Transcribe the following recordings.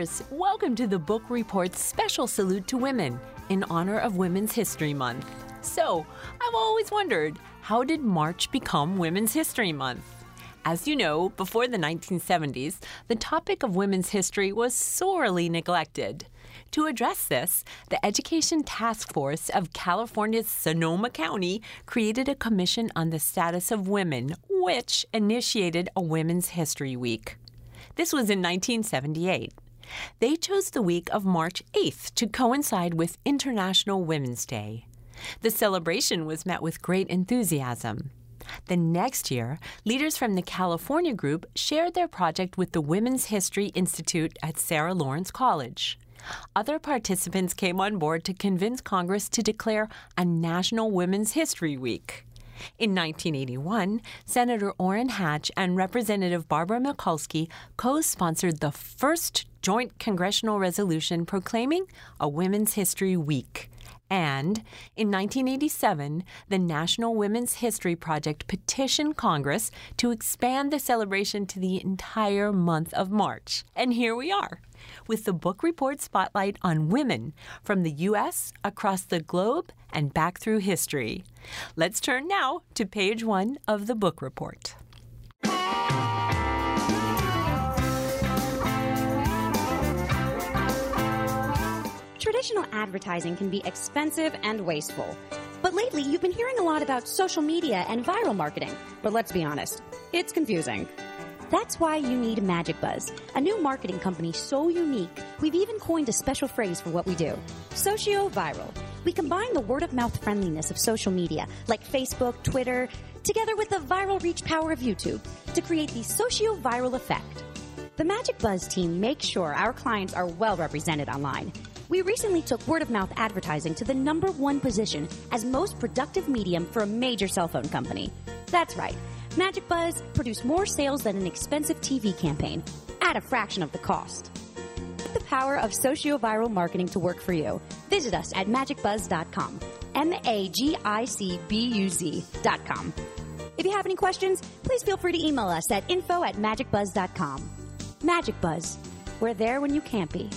readers, welcome to the Book Report's special salute to women in honor of Women's History Month. So, I've always wondered, how did March become Women's History Month? As you know, before the 1970s, the topic of women's history was sorely neglected. To address this, the Education Task Force of California's Sonoma County created a commission on the status of women, which initiated a Women's History Week. This was in 1978. They chose the week of March 8th to coincide with International Women's Day. The celebration was met with great enthusiasm. The next year, leaders from the California group shared their project with the Women's History Institute at Sarah Lawrence College. Other participants came on board to convince Congress to declare a National Women's History Week. In 1981, Senator Orrin Hatch and Representative Barbara Mikulski co-sponsored the first joint congressional resolution proclaiming a Women's History Week. And in 1987, the National Women's History Project petitioned Congress to expand the celebration to the entire month of March. And here we are, with the Book Report spotlight on women from the U.S., across the globe, and back through history. Let's turn now to page 1 of the Book Report. Traditional advertising can be expensive and wasteful. But lately, you've been hearing a lot about social media and viral marketing. But let's be honest, it's confusing. That's why you need MagicBuzz, a new marketing company so unique, we've even coined a special phrase for what we do. Socio-viral. We combine the word-of-mouth friendliness of social media, like Facebook, Twitter, together with the viral reach power of YouTube, to create the socio-viral effect. The MagicBuzz team makes sure our clients are well represented online. We recently took word-of-mouth advertising to the #1 position as most productive medium for a major cell phone company. That's right. MagicBuzz produced more sales than an expensive TV campaign, at a fraction of the cost. Put the power of socio-viral marketing to work for you. Visit us at magicbuzz.com. MAGICBUZ.com. If you have any questions, please feel free to email us at info@magicbuzz.com. MagicBuzz. We're there when you can't be.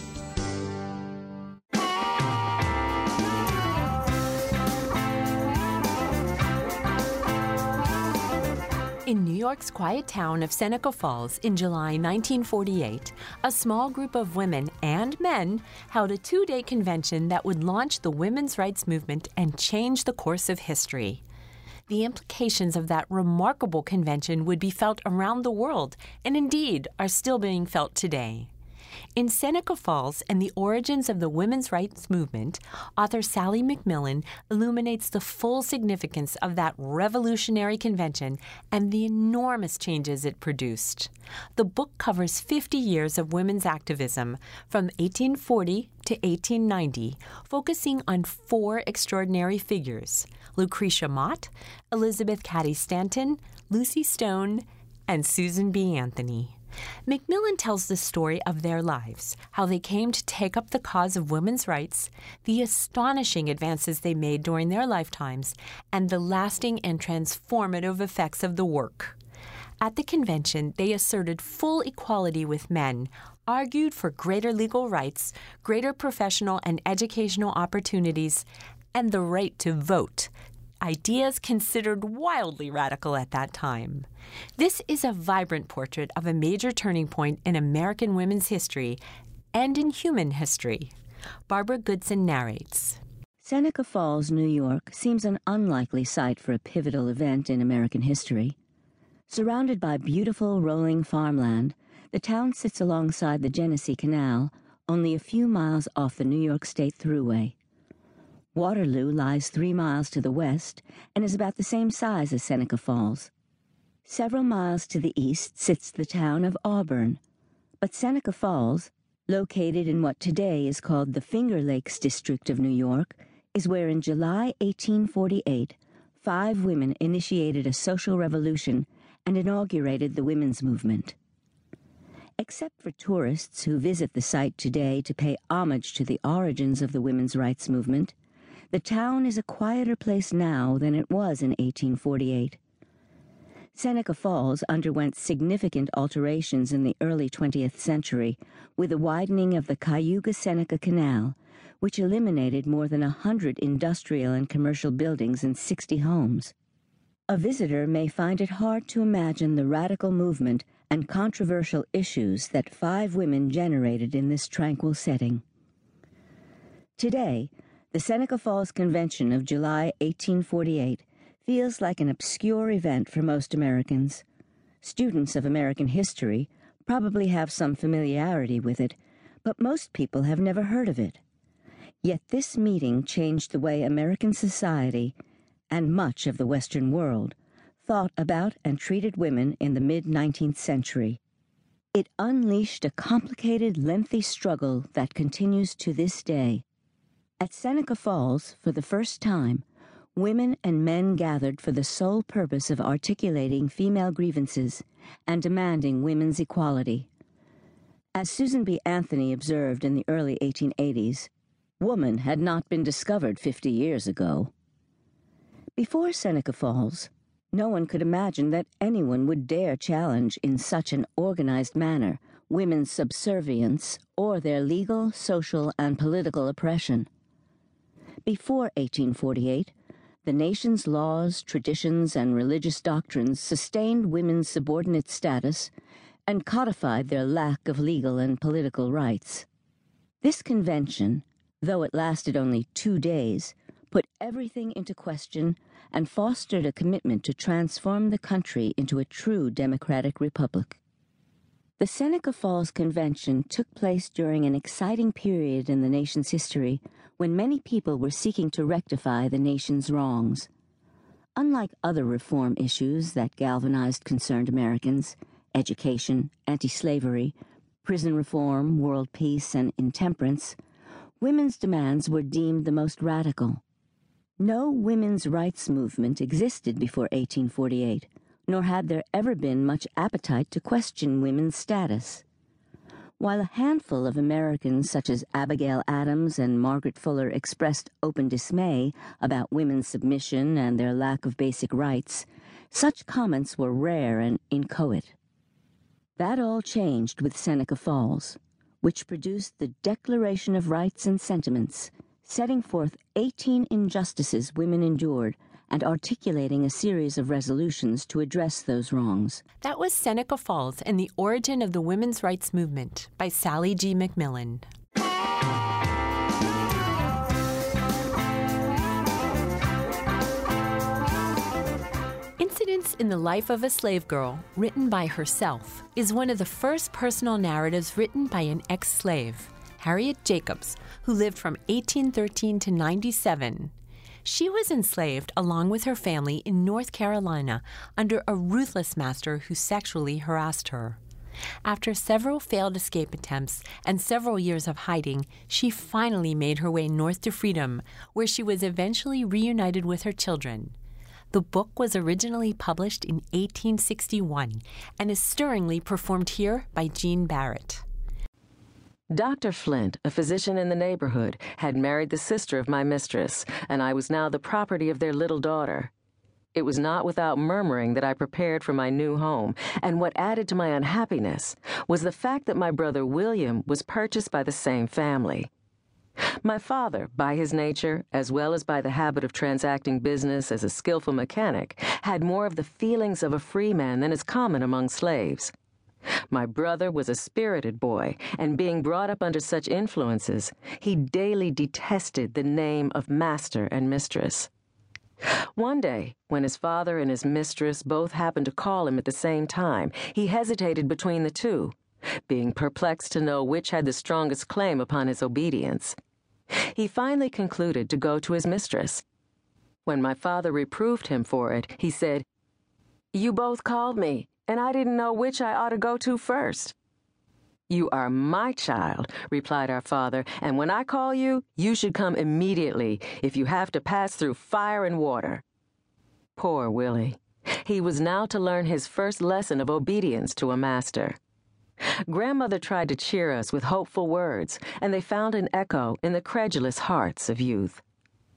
In New York's quiet town of Seneca Falls in July 1948, a small group of women and men held a 2-day convention that would launch the women's rights movement and change the course of history. The implications of that remarkable convention would be felt around the world, and indeed are still being felt today. In Seneca Falls and the Origins of the Women's Rights Movement, author Sally McMillan illuminates the full significance of that revolutionary convention and the enormous changes it produced. The book covers 50 years of women's activism, from 1840 to 1890, focusing on 4 extraordinary figures: Lucretia Mott, Elizabeth Cady Stanton, Lucy Stone, and Susan B. Anthony. McMillan tells the story of their lives, how they came to take up the cause of women's rights, the astonishing advances they made during their lifetimes, and the lasting and transformative effects of the work. At the convention, they asserted full equality with men, argued for greater legal rights, greater professional and educational opportunities, and the right to vote, ideas considered wildly radical at that time. This is a vibrant portrait of a major turning point in American women's history and in human history. Barbara Goodson narrates. Seneca Falls, New York, seems an unlikely site for a pivotal event in American history. Surrounded by beautiful rolling farmland, the town sits alongside the Genesee Canal, only a few miles off the New York State Thruway. Waterloo lies 3 miles to the west and is about the same size as Seneca Falls. Several miles to the east sits the town of Auburn, but Seneca Falls, located in what today is called the Finger Lakes district of New York, is where in July 1848, 5 women initiated a social revolution and inaugurated the women's movement. Except for tourists who visit the site today to pay homage to the origins of the women's rights movement, the town is a quieter place now than it was in 1848. Seneca Falls underwent significant alterations in the early 20th century with the widening of the Cayuga-Seneca Canal, which eliminated more than 100 industrial and commercial buildings and 60 homes. A visitor may find it hard to imagine the radical movement and controversial issues that 5 women generated in this tranquil setting. Today, the Seneca Falls Convention of July 1848 feels like an obscure event for most Americans. Students of American history probably have some familiarity with it, but most people have never heard of it. Yet this meeting changed the way American society, and much of the Western world, thought about and treated women in the mid-19th century. It unleashed a complicated, lengthy struggle that continues to this day. At Seneca Falls, for the first time, women and men gathered for the sole purpose of articulating female grievances and demanding women's equality. As Susan B. Anthony observed in the early 1880s, woman had not been discovered 50 years ago. Before Seneca Falls, no one could imagine that anyone would dare challenge in such an organized manner women's subservience or their legal, social, and political oppression. Before 1848, the nation's laws, traditions, and religious doctrines sustained women's subordinate status and codified their lack of legal and political rights. This convention, though it lasted only 2 days, put everything into question and fostered a commitment to transform the country into a true democratic republic. The Seneca Falls Convention took place during an exciting period in the nation's history when many people were seeking to rectify the nation's wrongs. Unlike other reform issues that galvanized concerned Americans, education, anti-slavery, prison reform, world peace, and intemperance, women's demands were deemed the most radical. No women's rights movement existed before 1848, nor had there ever been much appetite to question women's status. While a handful of Americans such as Abigail Adams and Margaret Fuller expressed open dismay about women's submission and their lack of basic rights, such comments were rare and inchoate. That all changed with Seneca Falls, which produced the Declaration of Rights and Sentiments, setting forth 18 injustices women endured and articulating a series of resolutions to address those wrongs. That was Seneca Falls and the Origin of the Women's Rights Movement by Sally G. McMillan. Incidents in the Life of a Slave Girl, written by herself, is one of the first personal narratives written by an ex-slave, Harriet Jacobs, who lived from 1813 to 97. She was enslaved along with her family in North Carolina under a ruthless master who sexually harassed her. After several failed escape attempts and several years of hiding, she finally made her way north to freedom, where she was eventually reunited with her children. The book was originally published in 1861 and is stirringly performed here by Jean Barrett. Dr. Flint, a physician in the neighborhood, had married the sister of my mistress, and I was now the property of their little daughter. It was not without murmuring that I prepared for my new home, and what added to my unhappiness was the fact that my brother William was purchased by the same family. My father, by his nature, as well as by the habit of transacting business as a skillful mechanic, had more of the feelings of a free man than is common among slaves. My brother was a spirited boy, and being brought up under such influences, he daily detested the name of master and mistress. One day, when his father and his mistress both happened to call him at the same time, he hesitated between the two, being perplexed to know which had the strongest claim upon his obedience. He finally concluded to go to his mistress. When my father reproved him for it, he said, "You both called me, and I didn't know which I ought to go to first." "You are my child," replied our father, "and when I call you, you should come immediately, if you have to pass through fire and water." Poor Willie. He was now to learn his first lesson of obedience to a master. Grandmother tried to cheer us with hopeful words, and they found an echo in the credulous hearts of youth.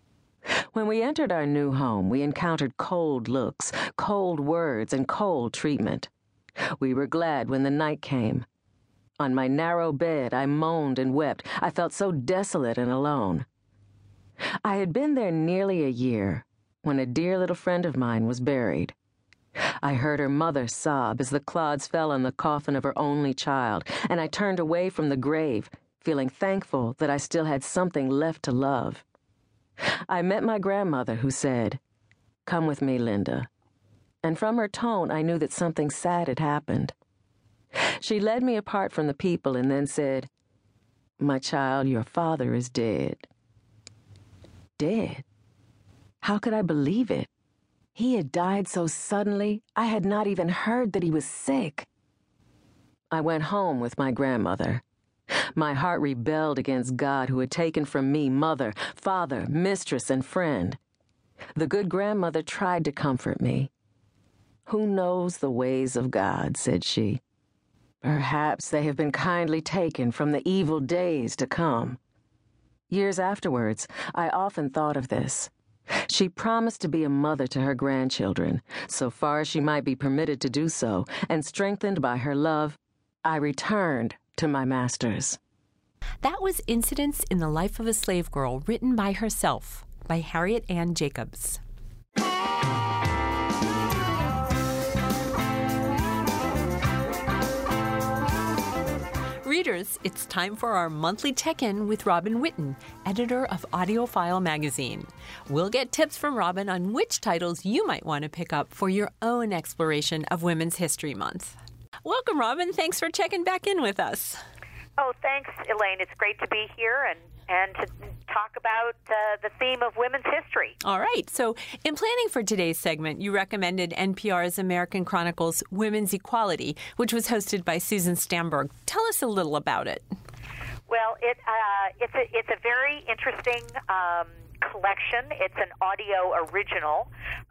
When we entered our new home, we encountered cold looks, cold words, and cold treatment. We were glad when the night came. On my narrow bed, I moaned and wept. I felt so desolate and alone. I had been there nearly a year when a dear little friend of mine was buried. I heard her mother sob as the clods fell on the coffin of her only child, and I turned away from the grave, feeling thankful that I still had something left to love. I met my grandmother, who said, "Come with me, Linda." And from her tone, I knew that something sad had happened. She led me apart from the people and then said, "My child, your father is dead." Dead? How could I believe it? He had died so suddenly, I had not even heard that he was sick. I went home with my grandmother. My heart rebelled against God, who had taken from me mother, father, mistress, and friend. The good grandmother tried to comfort me. "Who knows the ways of God?" said she. "Perhaps they have been kindly taken from the evil days to come." Years afterwards, I often thought of this. She promised to be a mother to her grandchildren, so far as she might be permitted to do so, and strengthened by her love, I returned to my masters. That was Incidents in the Life of a Slave Girl, written by herself, by Harriet Ann Jacobs. Readers, it's time for our monthly check-in with Robin Whitten, editor of AudioFile magazine. We'll get tips from Robin on which titles you might want to pick up for your own exploration of Women's History Month. Welcome, Robin. Thanks for checking back in with us. Oh, thanks, Elaine. It's great to be here and to talk about the theme of women's history. All right. So in planning for today's segment, you recommended NPR's American Chronicles Women's Equality, which was hosted by Susan Stamberg. Tell us a little about it. Well, it's a very interesting collection. It's an audio original,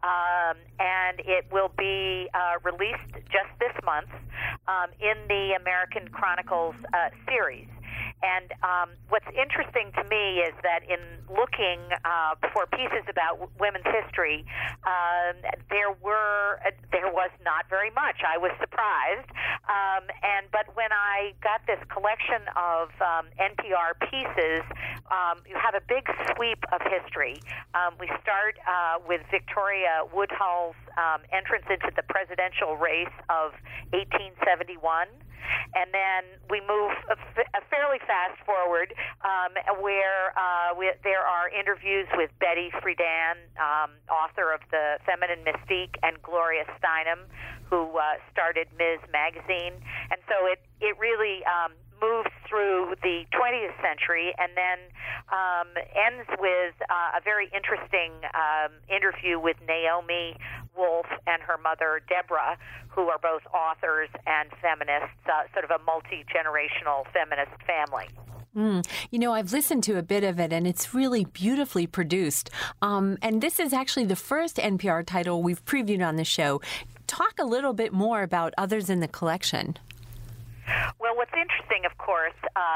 and it will be released just this month in the American Chronicles series. And what's interesting to me is that in looking for pieces about women's history, there was not very much. I was surprised, but when I got this collection of NPR pieces, you have a big sweep of history. We start with Victoria Woodhull's entrance into the presidential race of 1871. And then we move a fairly fast forward where there are interviews with Betty Friedan, author of The Feminine Mystique, and Gloria Steinem, who started Ms. Magazine. And so it really moves through the 20th century and then ends with a very interesting interview with Naomi Wolf and her mother, Deborah, who are both authors and feminists, sort of a multi-generational feminist family. You know, I've listened to a bit of it, and it's really beautifully produced. And this is actually the first NPR title we've previewed on the show. Talk a little bit more about others in the collection. Well, what's interesting, of course,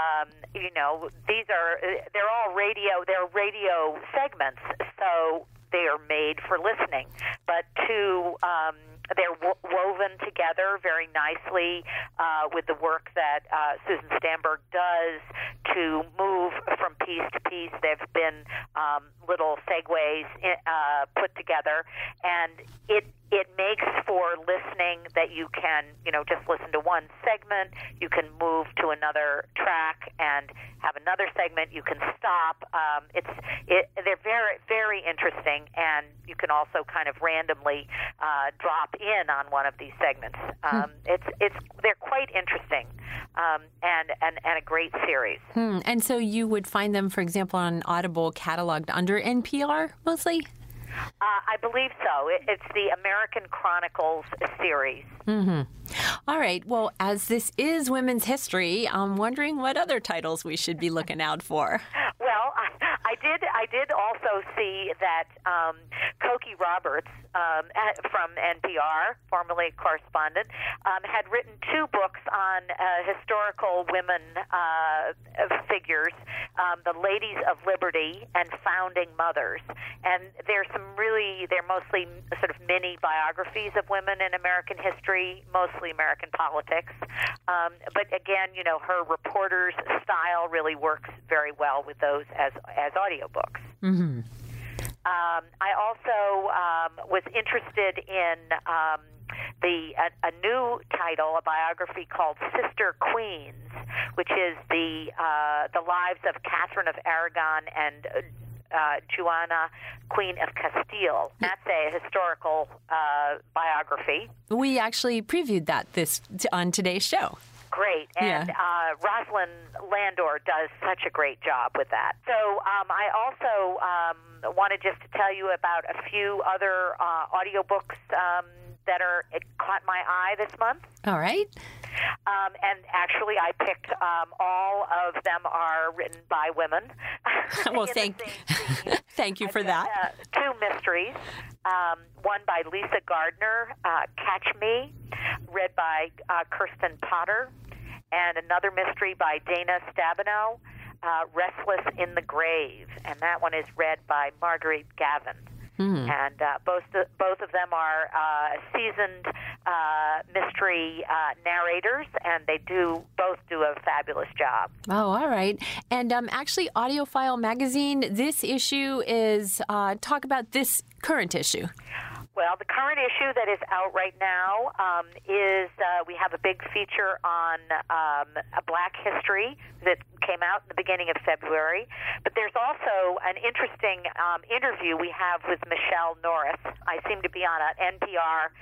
they're all radio segments, so they are made for listening. But they're woven together very nicely with the work that Susan Stamberg does to move from piece to piece. There have been little segues put together, and it makes for listening that you can, just listen to one segment. You can move to another track and have another segment. You can stop. They're very, very interesting, and you can also kind of randomly drop in on one of these segments. They're quite interesting and a great series. And so you would find them, for example, on Audible cataloged under NPR mostly? I believe so. It's the American Chronicles series. Mm-hmm. All right. Well, as this is women's history, I'm wondering what other titles we should be looking out for. Well, I did also see that Cokie Roberts from NPR, formerly a correspondent, had written 2 books on historical women figures, The Ladies of Liberty and Founding Mothers. And they're mostly sort of mini biographies of women in American history, mostly American politics. But again, her reporter's style really works very well with those as audiobooks. Mm-hmm. I also was interested in a new title, a biography called Sister Queens, which is the lives of Catherine of Aragon and Juana, Queen of Castile. That's a historical biography. We actually previewed that on today's show. Great. And Rosalind Landor does such a great job with that. So I also wanted just to tell you about a few other audiobooks that caught my eye this month. All right. And actually, I picked all of them are written by women. Well, thank you for that. 2 mysteries. One by Lisa Gardner, Catch Me, read by Kirsten Potter, and another mystery by Dana Stabenow, Restless in the Grave, and that one is read by Marguerite Gavin. Mm-hmm. And both of them are seasoned mystery narrators, and they both do a fabulous job. Oh, all right. And actually, AudioFile magazine, this issue is talk about this current issue. Well, the current issue that is out right now is we have a big feature on Black history that came out in the beginning of February. But there's also an interesting interview we have with Michelle Norris. I seem to be on an NPR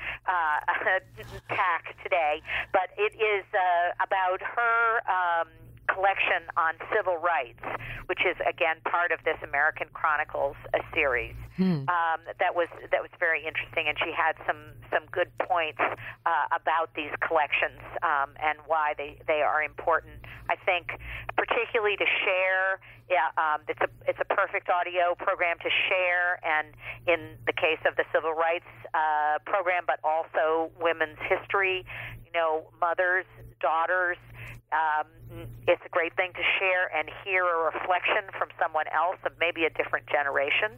tack today, but it is about her collection on civil rights, which is again part of this American Chronicles series. That was very interesting, and she had some good points about these collections and why they are important. I think particularly to share. It's a perfect audio program to share, and in the case of the civil rights program, but also women's history, mothers, daughters. It's a great thing to share and hear a reflection from someone else of maybe a different generation,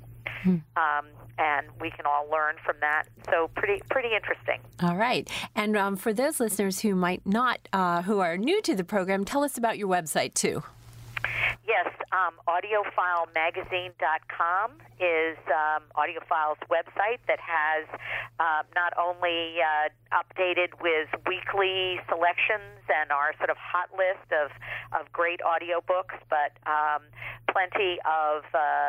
and we can all learn from that. So pretty interesting. All right. And for those listeners who might not, who are new to the program, tell us about your website too. Yes, audiofilemagazine.com is AudioFile's website that has not only updated with weekly selections and our sort of hot list of great audiobooks, but plenty of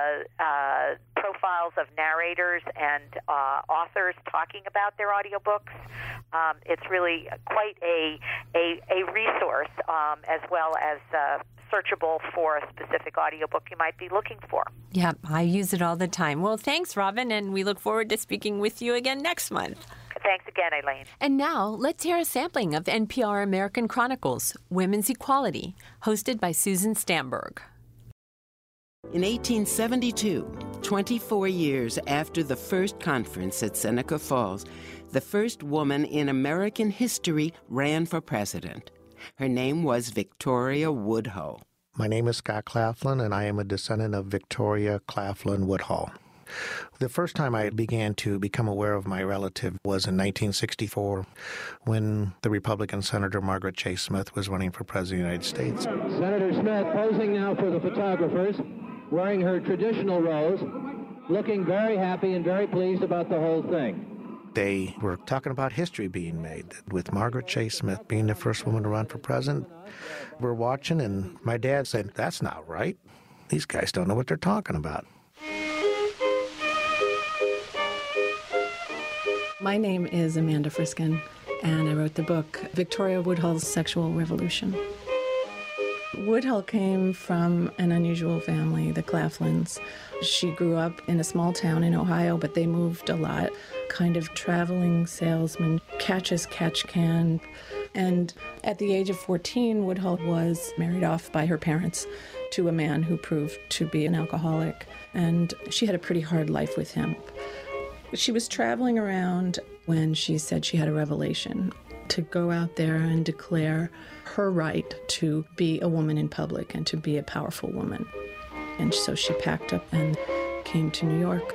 profiles of narrators and authors talking about their audiobooks. It's really quite a resource as well as searchable for a specific audiobook you might be looking for. Yeah, I use it all the time. Well, thanks, Robin, and we look forward to speaking with you again next month. Thanks again, Elaine. And now, let's hear a sampling of NPR American Chronicles, Women's Equality, hosted by Susan Stamberg. In 1872, 24 years after the first conference at Seneca Falls, the first woman in American history ran for president. Her name was Victoria Woodhull. My name is Scott Claflin, and I am a descendant of Victoria Claflin Woodhull. The first time I began to become aware of my relative was in 1964, when the Republican Senator Margaret Chase Smith was running for President of the United States. Senator Smith posing now for the photographers, wearing her traditional rose, looking very happy and very pleased about the whole thing. They were talking about history being made, with Margaret Chase Smith being the first woman to run for president. We're watching, and my dad said, "That's not right. These guys don't know what they're talking about." My name is Amanda Friskin, and I wrote the book Victoria Woodhull's Sexual Revolution. Woodhull came from an unusual family, the Claflins. She grew up in a small town in Ohio, but they moved a lot. Kind of traveling salesman, catch as catch can. And at the age of 14, Woodhull was married off by her parents to a man who proved to be an alcoholic. And she had a pretty hard life with him. She was traveling around when she said she had a revelation to go out there and declare her right to be a woman in public and to be a powerful woman. And so she packed up and came to New York.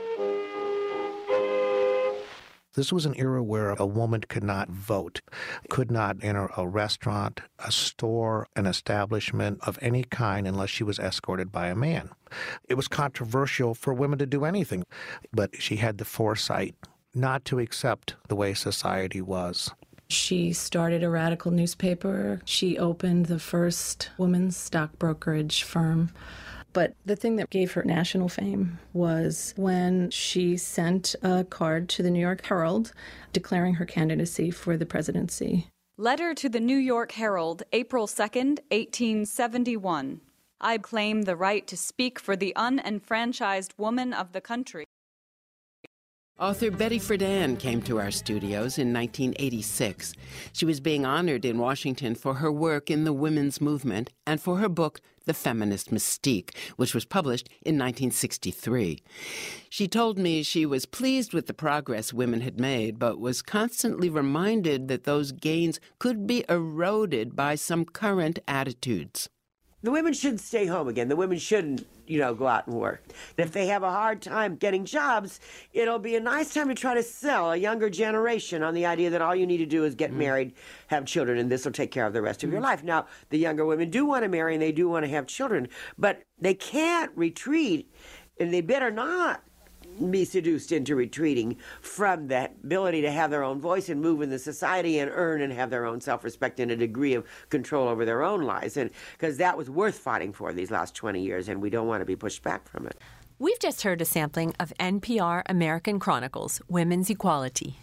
This was an era where a woman could not vote, could not enter a restaurant, a store, an establishment of any kind unless she was escorted by a man. It was controversial for women to do anything, but she had the foresight not to accept the way society was. She started a radical newspaper. She opened the first women's stock brokerage firm. But the thing that gave her national fame was when she sent a card to the New York Herald declaring her candidacy for the presidency. Letter to the New York Herald, April 2nd, 1871. I claim the right to speak for the unenfranchised woman of the country. Author Betty Friedan came to our studios in 1986. She was being honored in Washington for her work in the women's movement and for her book, The Feminist Mystique, which was published in 1963. She told me she was pleased with the progress women had made, but was constantly reminded that those gains could be eroded by some current attitudes. The women shouldn't stay home again. The women shouldn't, go out and work. If they have a hard time getting jobs, it'll be a nice time to try to sell a younger generation on the idea that all you need to do is get married, have children, and this will take care of the rest of your life. Now, the younger women do want to marry and they do want to have children, but they can't retreat, and they better not be seduced into retreating from that ability to have their own voice and move in the society and earn and have their own self-respect and a degree of control over their own lives. And because that was worth fighting for these last 20 years, and we don't want to be pushed back from it. We've just heard a sampling of NPR American Chronicles, Women's Equality.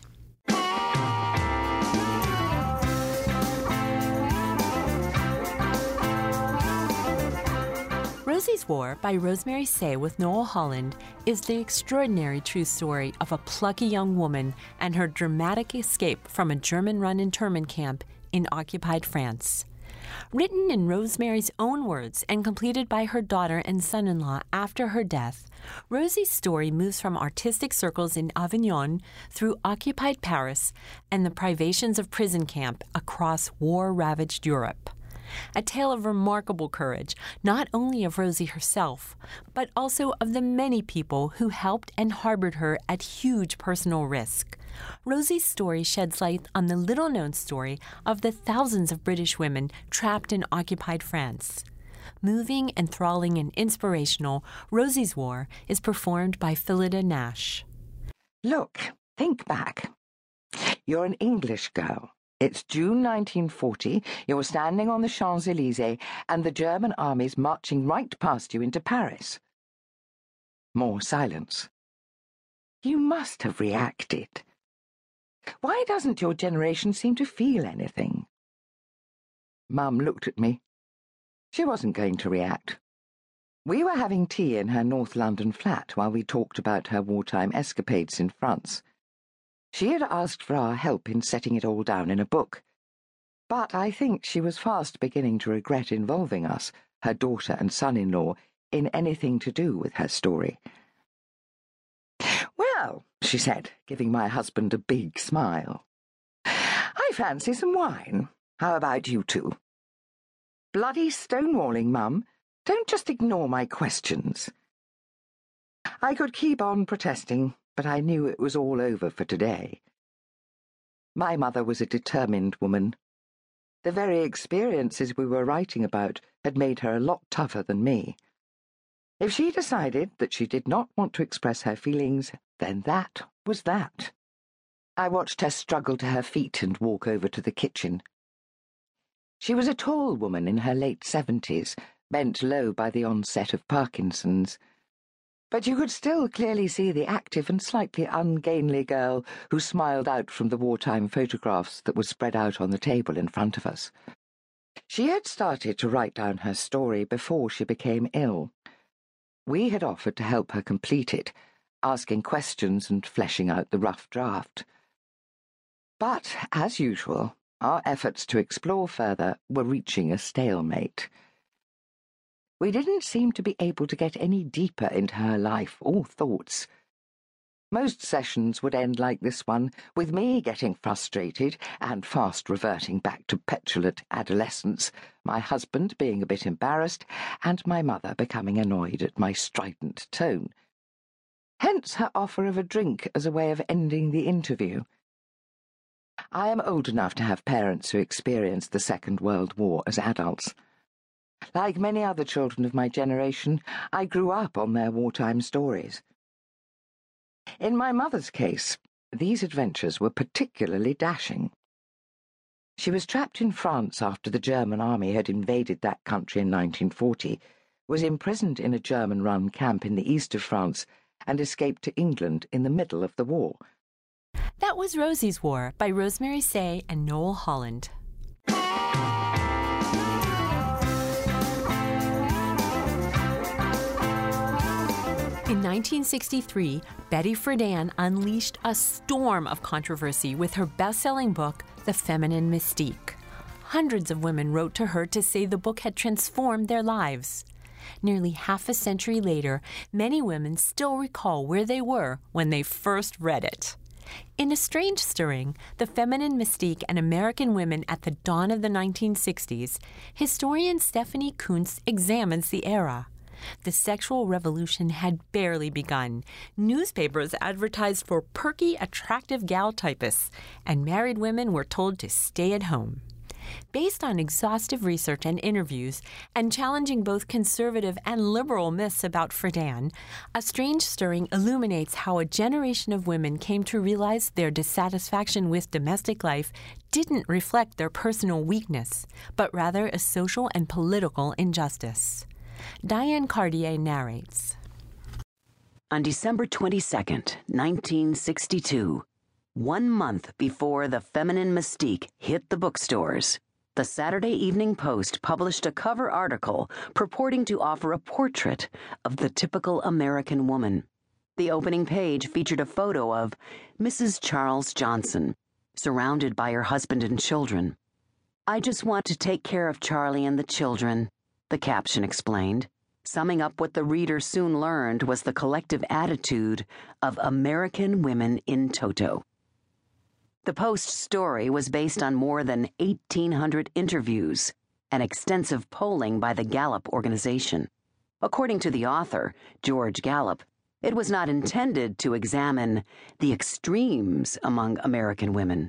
Rosie's War by Rosemary Say with Noel Holland is the extraordinary true story of a plucky young woman and her dramatic escape from a German-run internment camp in occupied France. Written in Rosemary's own words and completed by her daughter and son-in-law after her death, Rosie's story moves from artistic circles in Avignon through occupied Paris and the privations of prison camp across war-ravaged Europe. A tale of remarkable courage, not only of Rosie herself, but also of the many people who helped and harbored her at huge personal risk. Rosie's story sheds light on the little-known story of the thousands of British women trapped in occupied France. Moving, enthralling, and inspirational, Rosie's War is performed by Phillida Nash. Look, think back. You're an English girl. It's June 1940, you're standing on the Champs-Élysées, and the German army's marching right past you into Paris. More silence. You must have reacted. Why doesn't your generation seem to feel anything? Mum looked at me. She wasn't going to react. We were having tea in her North London flat while we talked about her wartime escapades in France. She had asked for our help in setting it all down in a book, but I think she was fast beginning to regret involving us, her daughter and son-in-law, in anything to do with her story. "Well," she said, giving my husband a big smile, "I fancy some wine. How about you two?" "Bloody stonewalling, Mum. Don't just ignore my questions." I could keep on protesting, but I knew it was all over for today. My mother was a determined woman. The very experiences we were writing about had made her a lot tougher than me. If she decided that she did not want to express her feelings, then that was that. I watched her struggle to her feet and walk over to the kitchen. She was a tall woman in her late 70s, bent low by the onset of Parkinson's. But you could still clearly see the active and slightly ungainly girl who smiled out from the wartime photographs that were spread out on the table in front of us. She had started to write down her story before she became ill. We had offered to help her complete it, asking questions and fleshing out the rough draft. But, as usual, our efforts to explore further were reaching a stalemate. We didn't seem to be able to get any deeper into her life or thoughts. Most sessions would end like this one, with me getting frustrated and fast reverting back to petulant adolescence, my husband being a bit embarrassed, and my mother becoming annoyed at my strident tone. Hence her offer of a drink as a way of ending the interview. I am old enough to have parents who experienced the Second World War as adults. Like many other children of my generation, I grew up on their wartime stories. In my mother's case, these adventures were particularly dashing. She was trapped in France after the German army had invaded that country in 1940, was imprisoned in a German-run camp in the east of France, and escaped to England in the middle of the war. That was Rosie's War by Rosemary Say and Noel Holland. In 1963, Betty Friedan unleashed a storm of controversy with her best-selling book, The Feminine Mystique. Hundreds of women wrote to her to say the book had transformed their lives. Nearly half a century later, many women still recall where they were when they first read it. In A Strange Stirring, The Feminine Mystique and American Women at the Dawn of the 1960s, historian Stephanie Kuntz examines the era. The sexual revolution had barely begun. Newspapers advertised for perky, attractive gal typists, and married women were told to stay at home. Based on exhaustive research and interviews, and challenging both conservative and liberal myths about Friedan, A Strange Stirring illuminates how a generation of women came to realize their dissatisfaction with domestic life didn't reflect their personal weakness, but rather a social and political injustice. Diane Cartier narrates. On December 22nd, 1962, 1 month before The Feminine Mystique hit the bookstores, the Saturday Evening Post published a cover article purporting to offer a portrait of the typical American woman. The opening page featured a photo of Mrs. Charles Johnson, surrounded by her husband and children. "I just want to take care of Charlie and the children," the caption explained, summing up what the reader soon learned was the collective attitude of American women in toto. The Post's story was based on more than 1,800 interviews and extensive polling by the Gallup organization. According to the author, George Gallup, it was not intended to examine the extremes among American women.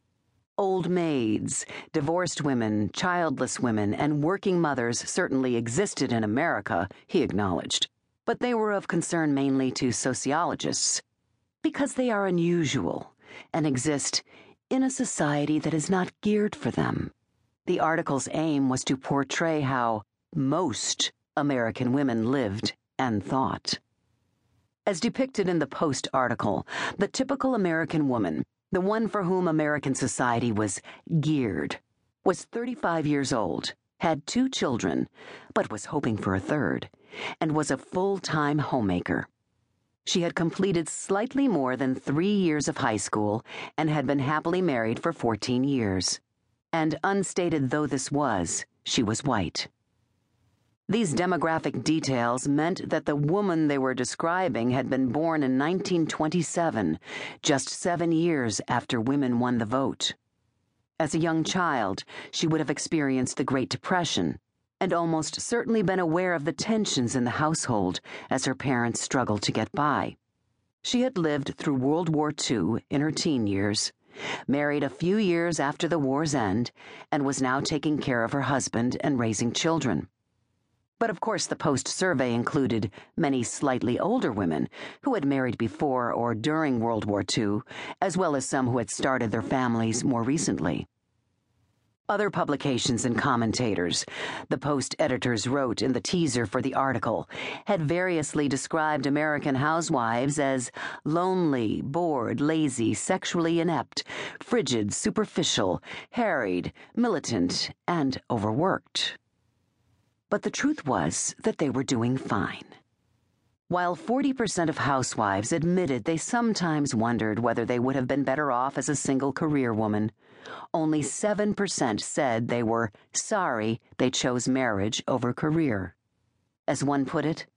Old maids, divorced women, childless women, and working mothers certainly existed in America, he acknowledged, but they were of concern mainly to sociologists, because they are unusual and exist in a society that is not geared for them. The article's aim was to portray how most American women lived and thought. As depicted in the Post article, the typical American woman, the one for whom American society was geared, was 35 years old, had 2 children, but was hoping for a third, and was a full-time homemaker. She had completed slightly more than 3 years of high school and had been happily married for 14 years. And unstated though this was, she was white. These demographic details meant that the woman they were describing had been born in 1927, just 7 years after women won the vote. As a young child, she would have experienced the Great Depression and almost certainly been aware of the tensions in the household as her parents struggled to get by. She had lived through World War II in her teen years, married a few years after the war's end, and was now taking care of her husband and raising children. But of course the Post survey included many slightly older women who had married before or during World War II, as well as some who had started their families more recently. Other publications and commentators, the Post editors wrote in the teaser for the article, had variously described American housewives as lonely, bored, lazy, sexually inept, frigid, superficial, harried, militant, and overworked. But the truth was that they were doing fine. While 40% of housewives admitted they sometimes wondered whether they would have been better off as a single career woman, only 7% said they were sorry they chose marriage over career. As one put it,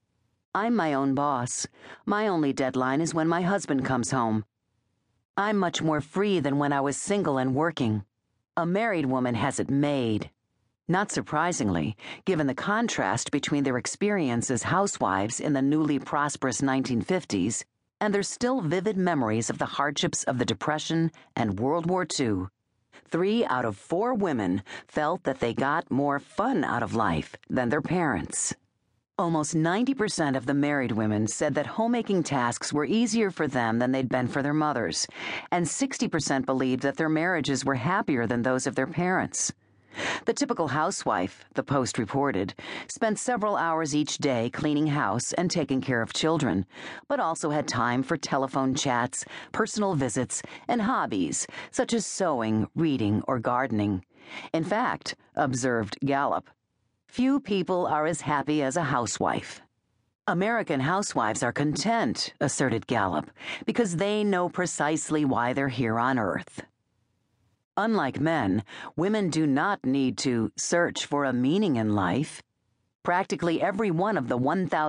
I'm my own boss. My only deadline is when my husband comes home. I'm much more free than when I was single and working. A married woman has it made. Not surprisingly, given the contrast between their experience as housewives in the newly prosperous 1950s and their still vivid memories of the hardships of the Depression and World War II, 3 out of 4 women felt that they got more fun out of life than their parents. Almost 90% of the married women said that homemaking tasks were easier for them than they'd been for their mothers, and 60% believed that their marriages were happier than those of their parents. The typical housewife, the Post reported, spent several hours each day cleaning house and taking care of children, but also had time for telephone chats, personal visits, and hobbies such as sewing, reading, or gardening. In fact, observed Gallup, few people are as happy as a housewife. American housewives are content, asserted Gallup, because they know precisely why they're here on Earth. Unlike men, women do not need to search for a meaning in life. Practically every one of the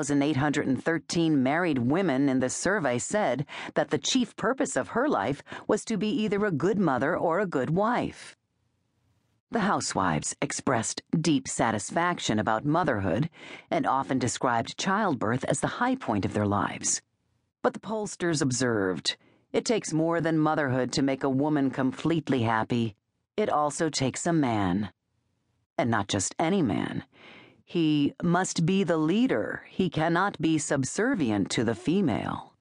1,813 married women in the survey said that the chief purpose of her life was to be either a good mother or a good wife. The housewives expressed deep satisfaction about motherhood and often described childbirth as the high point of their lives. But the pollsters observed, it takes more than motherhood to make a woman completely happy. It also takes a man. And not just any man. He must be the leader. He cannot be subservient to the female.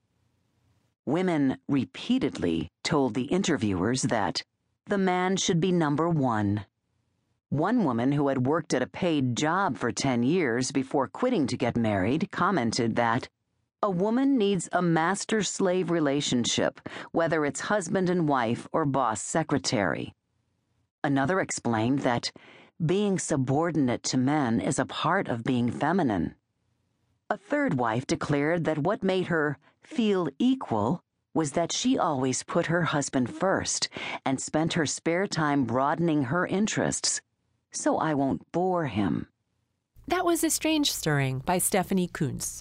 Women repeatedly told the interviewers that the man should be number one. One woman who had worked at a paid job for 10 years before quitting to get married commented that a woman needs a master-slave relationship, whether it's husband and wife or boss-secretary. Another explained that being subordinate to men is a part of being feminine. A third wife declared that what made her feel equal was that she always put her husband first and spent her spare time broadening her interests, so I won't bore him. That was A Strange Stirring by Stephanie Coontz.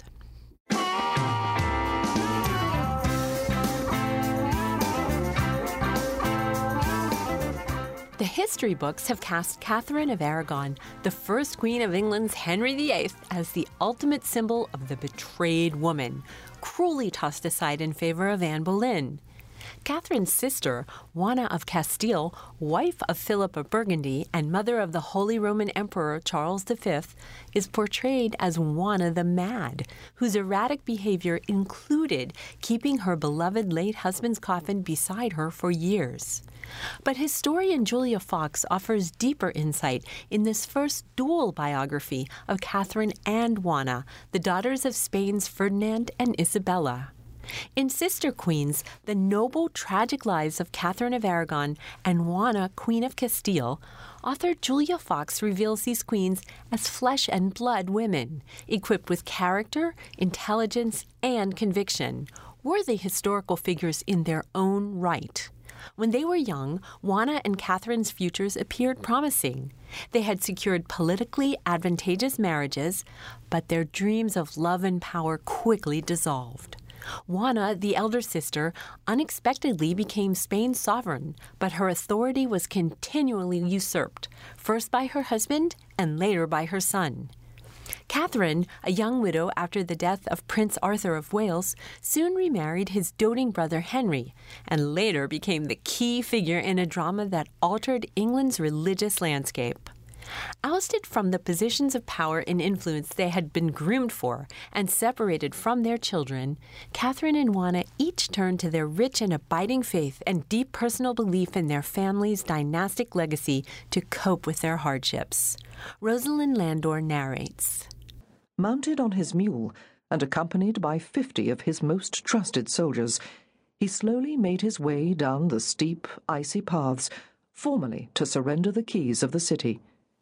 The history books have cast Catherine of Aragon, the first Queen of England's Henry VIII, as the ultimate symbol of the betrayed woman, cruelly tossed aside in favor of Anne Boleyn. Catherine's sister, Juana of Castile, wife of Philip of Burgundy and mother of the Holy Roman Emperor Charles V, is portrayed as Juana the Mad, whose erratic behavior included keeping her beloved late husband's coffin beside her for years. But historian Julia Fox offers deeper insight in this first dual biography of Catherine and Juana, the daughters of Spain's Ferdinand and Isabella. In Sister Queens, the noble, tragic lives of Catherine of Aragon and Juana, Queen of Castile, author Julia Fox reveals these queens as flesh and blood women, equipped with character, intelligence, and conviction, worthy historical figures in their own right. When they were young, Juana and Catherine's futures appeared promising. They had secured politically advantageous marriages, but their dreams of love and power quickly dissolved. Juana, the elder sister, unexpectedly became Spain's sovereign, but her authority was continually usurped, first by her husband and later by her son. Catherine, a young widow after the death of Prince Arthur of Wales, soon remarried his doting brother Henry, and later became the key figure in a drama that altered England's religious landscape. Ousted from the positions of power and influence they had been groomed for and separated from their children, Catherine and Juana each turned to their rich and abiding faith and deep personal belief in their family's dynastic legacy to cope with their hardships. Rosalind Landor narrates. Mounted on his mule and accompanied by 50 of his most trusted soldiers, he slowly made his way down the steep, icy paths, formally to surrender the keys of the city.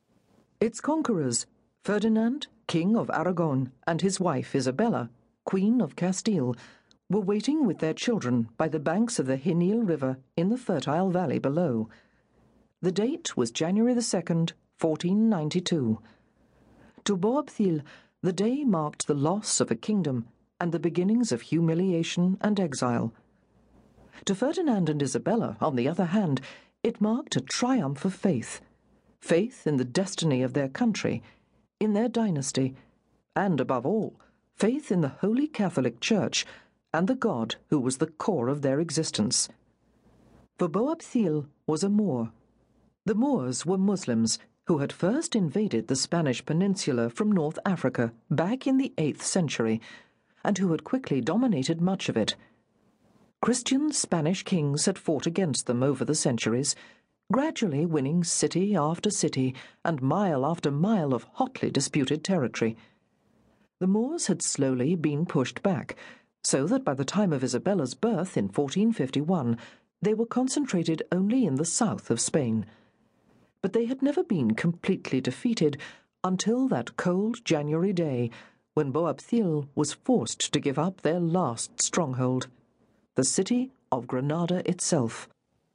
Its conquerors, Ferdinand, King of Aragon, and his wife Isabella, Queen of Castile, were waiting with their children by the banks of the Xenil River in the fertile valley below. The date was January 2nd, 1492. To Boabdil, The day marked the loss of a kingdom and the beginnings of humiliation and exile. To Ferdinand and Isabella, on the other hand, it marked a triumph of faith. Faith in the destiny of their country, in their dynasty, and, above all, faith in the Holy Catholic Church and the God who was the core of their existence. For Boabdil was a Moor. The Moors were Muslims who had first invaded the Spanish peninsula from North Africa back in the 8th century, and who had quickly dominated much of it. Christian Spanish kings had fought against them over the centuries, gradually winning city after city and mile after mile of hotly disputed territory. The Moors had slowly been pushed back, so that by the time of Isabella's birth in 1451, they were concentrated only in the south of Spain. But they had never been completely defeated until that cold January day when Boabdil was forced to give up their last stronghold, the city of Granada itself.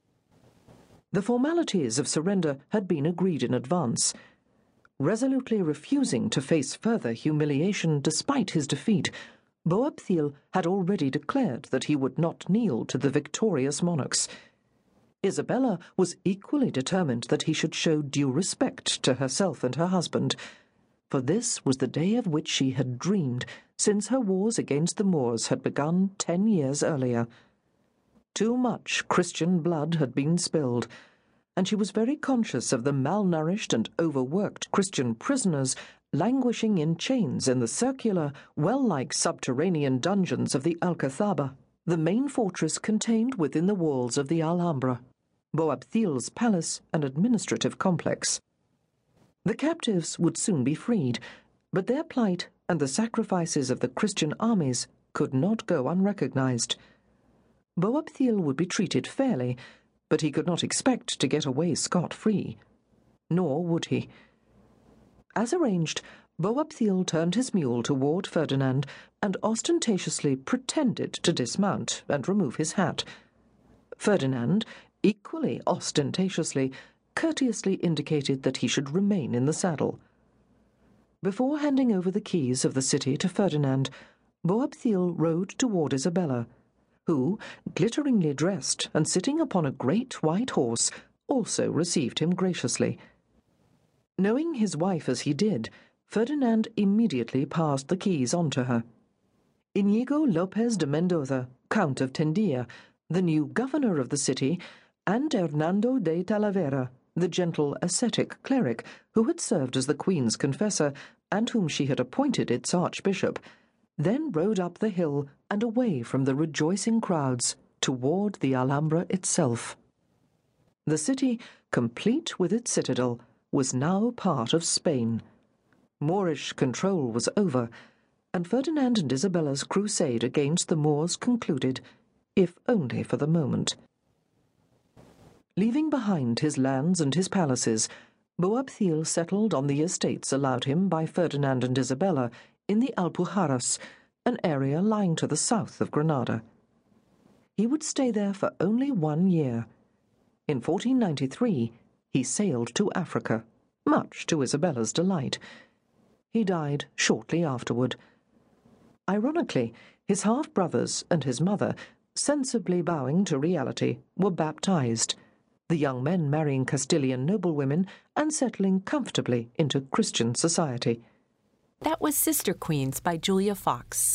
The formalities of surrender had been agreed in advance. Resolutely refusing to face further humiliation despite his defeat, Boabdil had already declared that he would not kneel to the victorious monarchs. Isabella was equally determined that he should show due respect to herself and her husband, for this was the day of which she had dreamed since her wars against the Moors had begun 10 years earlier. Too much Christian blood had been spilled, and she was very conscious of the malnourished and overworked Christian prisoners languishing in chains in the circular, well-like subterranean dungeons of the Alcazaba, the main fortress contained within the walls of the Alhambra, Boabdil's palace and administrative complex. The captives would soon be freed, but their plight and the sacrifices of the Christian armies could not go unrecognized. Boabdil would be treated fairly, but he could not expect to get away scot-free. Nor would he. As arranged, Boabdil turned his mule toward Ferdinand and ostentatiously pretended to dismount and remove his hat. Ferdinand, equally ostentatiously, courteously indicated that he should remain in the saddle. Before handing over the keys of the city to Ferdinand, Boabdil rode toward Isabella, who, glitteringly dressed and sitting upon a great white horse, also received him graciously. Knowing his wife as he did, Ferdinand immediately passed the keys on to her. Inigo Lopez de Mendoza, Count of Tendilla, the new governor of the city, and Hernando de Talavera, the gentle ascetic cleric who had served as the Queen's confessor and whom she had appointed its archbishop, then rode up the hill and away from the rejoicing crowds toward the Alhambra itself. The city, complete with its citadel, was now part of Spain. Moorish control was over, and Ferdinand and Isabella's crusade against the Moors concluded, if only for the moment. Leaving behind his lands and his palaces, Boabdil settled on the estates allowed him by Ferdinand and Isabella in the Alpujarras, an area lying to the south of Granada. He would stay there for only 1 year. In 1493, he sailed to Africa, much to Isabella's delight. He died shortly afterward. Ironically, his half-brothers and his mother, sensibly bowing to reality, were baptized, the young men marrying Castilian noblewomen and settling comfortably into Christian society. That was Sister Queens by Julia Fox.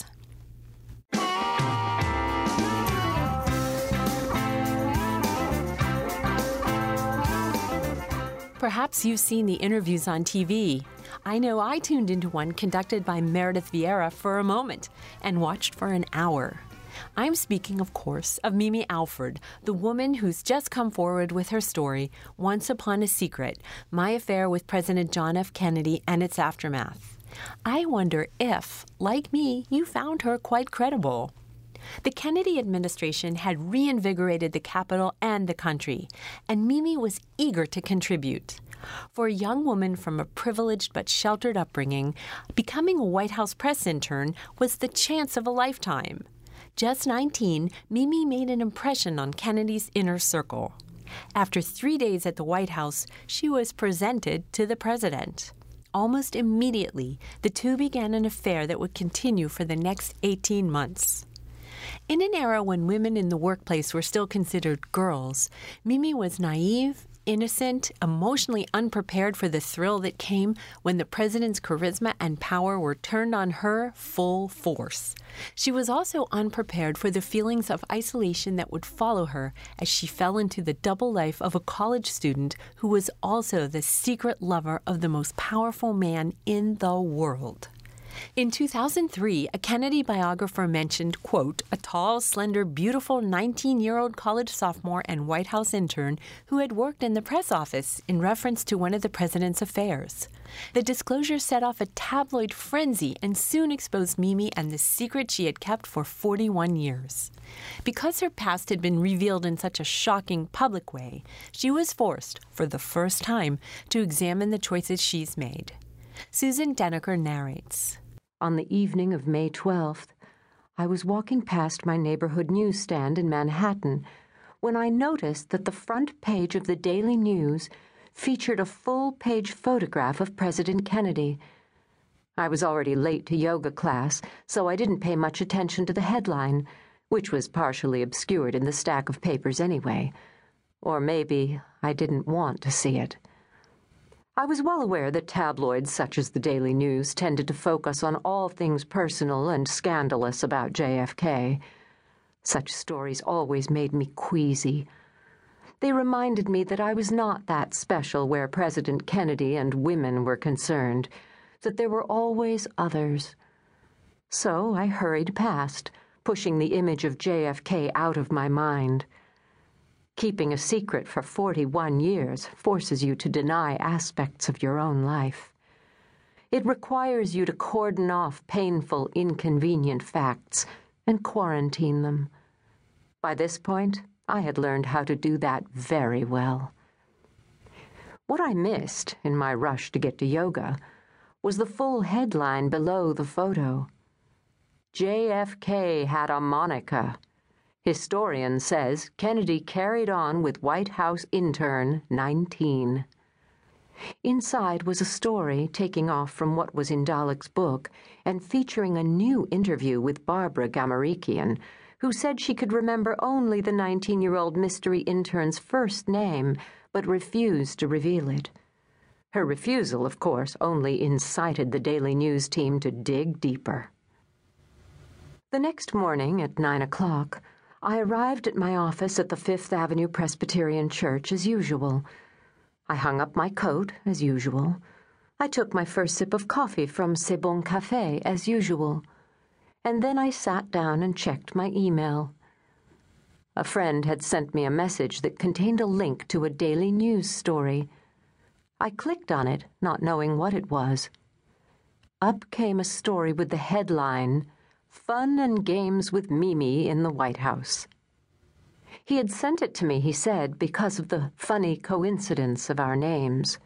Perhaps you've seen the interviews on TV. I know I tuned into one conducted by Meredith Vieira for a moment and watched for an hour. I'm speaking, of course, of Mimi Alford, the woman who's just come forward with her story, Once Upon a Secret, My Affair with President John F. Kennedy and Its Aftermath. I wonder if, like me, you found her quite credible. The Kennedy administration had reinvigorated the Capitol and the country, and Mimi was eager to contribute. For a young woman from a privileged but sheltered upbringing, becoming a White House press intern was the chance of a lifetime. Just 19, Mimi made an impression on Kennedy's inner circle. After 3 days at the White House, she was presented to the president. almost immediately, the two began an affair that would continue for the next 18 months. In an era when women in the workplace were still considered girls, Mimi was naive, innocent, emotionally unprepared for the thrill that came when the president's charisma and power were turned on her full force. She was also unprepared for the feelings of isolation that would follow her as she fell into the double life of a college student who was also the secret lover of the most powerful man in the world. In 2003, a Kennedy biographer mentioned, quote, a tall, slender, beautiful 19-year-old college sophomore and White House intern who had worked in the press office in reference to one of the president's affairs. The disclosure set off a tabloid frenzy and soon exposed Mimi and the secret she had kept for 41 years. Because her past had been revealed in such a shocking public way, she was forced, for the first time, to examine the choices she's made. Susan Denoker narrates. On the evening of May 12th, I was walking past my neighborhood newsstand in Manhattan when I noticed that the front page of the Daily News featured a full-page photograph of President Kennedy. I was already late to yoga class, so I didn't pay much attention to the headline, which was partially obscured in the stack of papers anyway. Or maybe I didn't want to see it. I was well aware that tabloids such as the Daily News tended to focus on all things personal and scandalous about JFK. Such stories always made me queasy. They reminded me that I was not that special where President Kennedy and women were concerned, that there were always others. So I hurried past, pushing the image of JFK out of my mind. Keeping a secret for 41 years forces you to deny aspects of your own life. It requires you to cordon off painful, inconvenient facts and quarantine them. By this point, I had learned how to do that very well. What I missed in my rush to get to yoga was the full headline below the photo. JFK had a Monica. Historian says Kennedy carried on with White House intern 19. Inside was a story taking off from what was in Dalek's book and featuring a new interview with Barbara Gamarikian, who said she could remember only the 19-year-old mystery intern's first name, but refused to reveal it. Her refusal, of course, only incited the Daily News team to dig deeper. The next morning at 9 o'clock, I arrived at my office at the Fifth Avenue Presbyterian Church as usual. I hung up my coat as usual. I took my first sip of coffee from C'est Bon Café as usual. And then I sat down and checked my email. A friend had sent me a message that contained a link to a Daily News story. I clicked on it, not knowing what it was. Up came a story with the headline, Fun and Games with Mimi in the White House. He had sent it to me, he said, because of the funny coincidence of our names.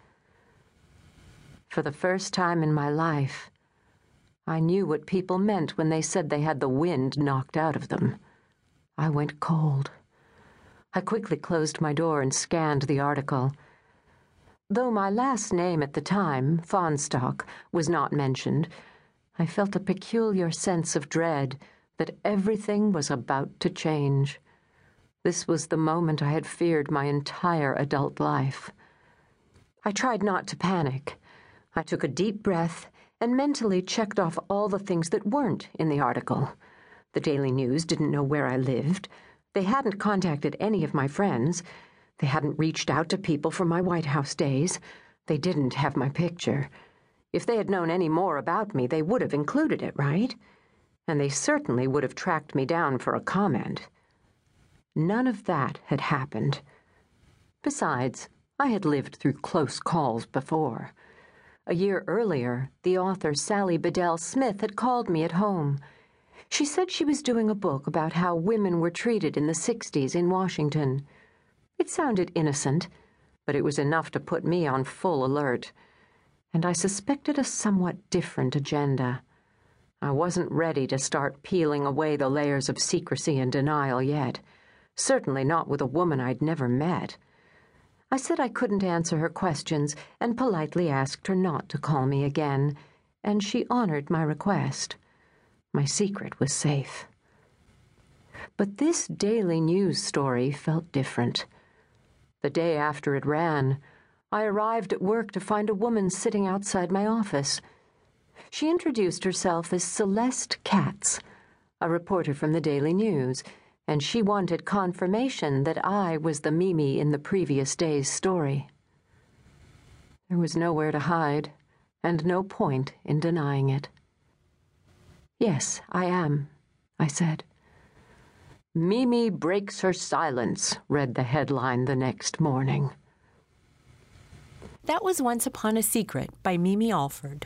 For the first time in my life, I knew what people meant when they said they had the wind knocked out of them. I went cold. I quickly closed my door and scanned the article. Though my last name at the time, Fahnestock, was not mentioned, I felt a peculiar sense of dread that everything was about to change. This was the moment I had feared my entire adult life. I tried not to panic. I took a deep breath and mentally checked off all the things that weren't in the article. The Daily News didn't know where I lived. They hadn't contacted any of my friends. They hadn't reached out to people from my White House days. They didn't have my picture. If they had known any more about me, they would have included it, right? And they certainly would have tracked me down for a comment. None of that had happened. Besides, I had lived through close calls before. A year earlier, the author Sally Bedell Smith had called me at home. She said she was doing a book about how women were treated in the 60s in Washington. It sounded innocent, but it was enough to put me on full alert. And I suspected a somewhat different agenda. I wasn't ready to start peeling away the layers of secrecy and denial yet, certainly not with a woman I'd never met. I said I couldn't answer her questions and politely asked her not to call me again, and she honored my request. My secret was safe. But this daily news story felt different. The day after it ran, I arrived at work to find a woman sitting outside my office. She introduced herself as Celeste Katz, a reporter from the Daily News, and she wanted confirmation that I was the Mimi in the previous day's story. There was nowhere to hide, and no point in denying it. "Yes, I am," I said. "Mimi breaks her silence," read the headline the next morning. That was Once Upon a Secret by Mimi Alford.